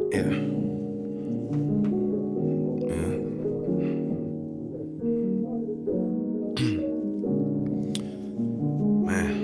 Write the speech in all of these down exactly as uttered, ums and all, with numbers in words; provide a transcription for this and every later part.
Yeah. Yeah. Man.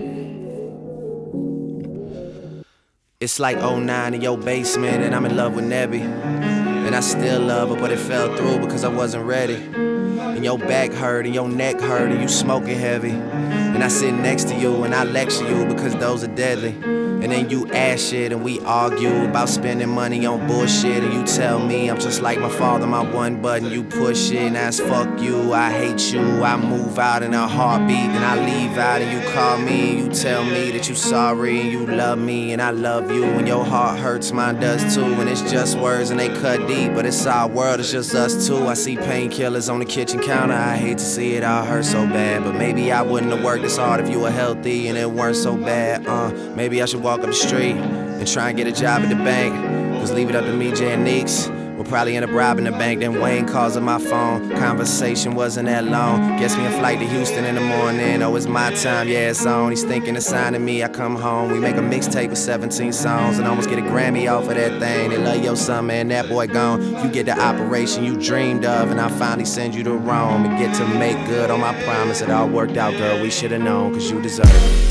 It's like oh nine in your basement and I'm in love with Nebby. And I still love her, but it fell through because I wasn't ready. And your back hurt and your neck hurt and you smoking heavy. And I sit next to you and I lecture you because those are deadly. And then you ask shit and we argue about spending money on bullshit. And you tell me I'm just like my father, my one button, you push it. And that's fuck you, I hate you. I move out in a heartbeat, then I leave out and you call me. And you tell me that you sorry and you love me and I love you. And your heart hurts, mine does too. And it's just words and they cut deep, but it's our world, it's just us two. I see painkillers on the kitchen counter, I hate to see it all hurt so bad. But maybe I wouldn't have worked this hard if you were healthy and it weren't so bad. Uh, maybe I should walk up the street and try and get a job at the bank. Cause leave it up to me, Jay and Neeks, we'll probably end up robbing the bank. Then Wayne calls on my phone, conversation wasn't that long. Gets me a flight to Houston in the morning, oh it's my time, yeah it's on. He's thinking of signing me, I come home, we make a mixtape with seventeen songs. And almost get a Grammy off of that thing. They love your son, man, that boy gone. You get the operation you dreamed of and I finally send you to Rome. And get to make good on my promise, it all worked out, girl, we should've known, cause you deserve it.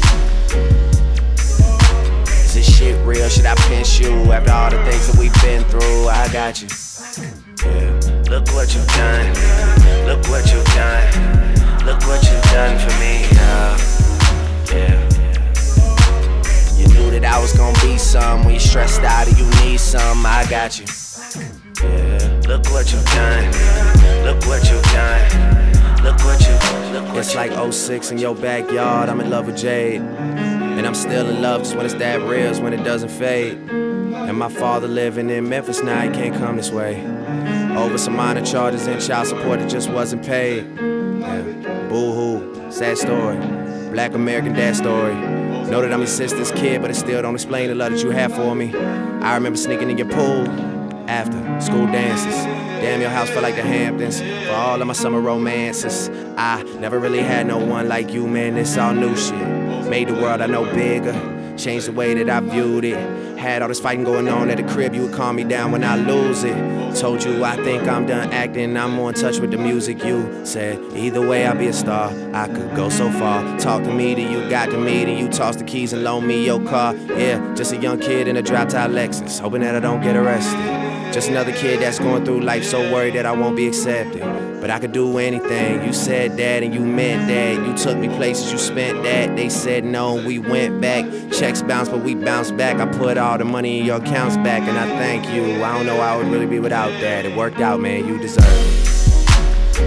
Shit real, should I pinch you? After all the things that we've been through, I got you. Yeah. Look what you've done. Look what you've done. Look what you've done for me. Uh, yeah. You knew that I was gonna be some. When you stressed out and you need some, I got you. Yeah. Look what you've done. Look what you've done. Look what you. Look what it's like oh six in your backyard. I'm in love with Jade. And I'm still in love just when it's that real, it's when it doesn't fade. And my father living in Memphis now, he can't come this way. Over some minor charges and child support that just wasn't paid. Yeah. Boo-hoo, sad story, black American dad story. Know that I'm your sister's kid, but it still don't explain the love that you have for me. I remember sneaking in your pool after school dances. Damn, your house felt like the Hamptons. For all of my summer romances, I never really had no one like you, man, it's all new shit. Made the world I know bigger, changed the way that I viewed it. Had all this fighting going on at the crib, you would calm me down when I lose it. Told you I think I'm done acting, I'm more in touch with the music. You said, either way I'll be a star, I could go so far. Talk to me till you got to me, then you toss the keys and loan me your car. Yeah, just a young kid in a drop-top Lexus, hoping that I don't get arrested. Just another kid that's going through life so worried that I won't be accepted. But I could do anything, you said that and you meant that. You took me places, you spent that. They said no, we went back. Checks bounced, but we bounced back. I put all the money in your accounts back and I thank you. I don't know how I would really be without that. It worked out, man, you deserve it.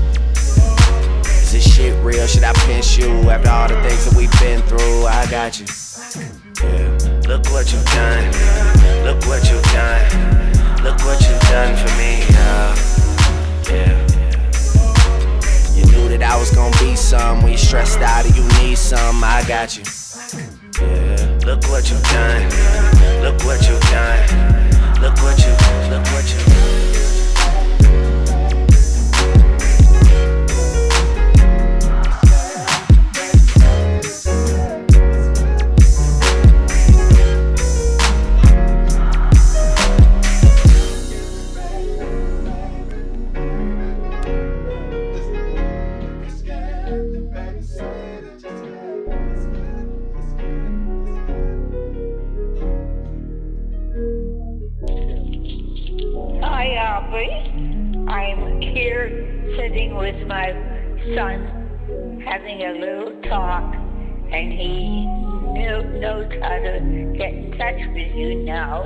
Is this shit real? Should I pinch you? After all the things that we've been through, I got you. Yeah. Look what you've done. Look what you've done. Look what you've done for me, uh, yeah. You knew that I was gonna be some. When you stressed out and you need some, I got you. Yeah. Look what you've done. Look what you've done. Look what you, look what you. I'm here sitting with my son, having a little talk, and he knew, knows how to get in touch with you now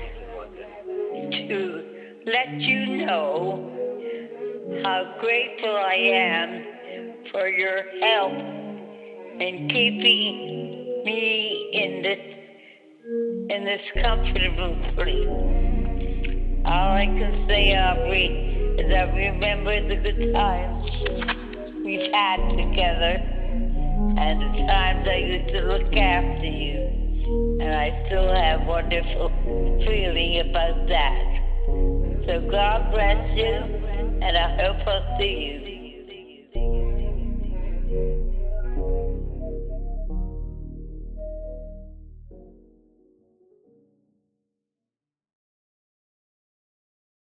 to let you know how grateful I am for your help in keeping me in this in this comfortable sleep. All I can say, Aubrey, is I remember the good times we've had together and the times I used to look after you. And I still have wonderful feeling about that. So God bless you, and I hope I'll see you.